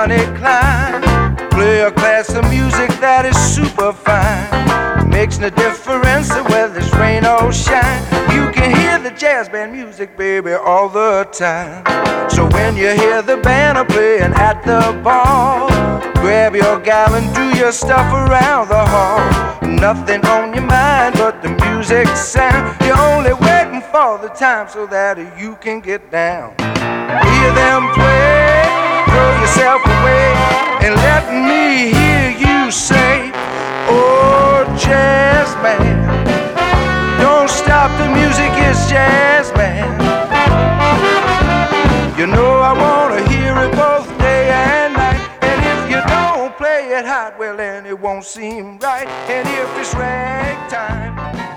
Johnny Klein. Play a class of music that is super fine. Makes no difference whether it's rain or shine. You can hear the jazz band music, baby, all the time. So when you hear the band playing at the bar, grab your gal and do your stuff around the hall. Nothing on your mind but the music sound. You're only waiting for the time so that you can get down. Hear them play, throw yourself away, and let me hear you say, oh, jazz man, don't stop, the music is jazz man. You know I wanna hear it both day and night. And if you don't play it hot, well then it won't seem right. And if it's ragtime,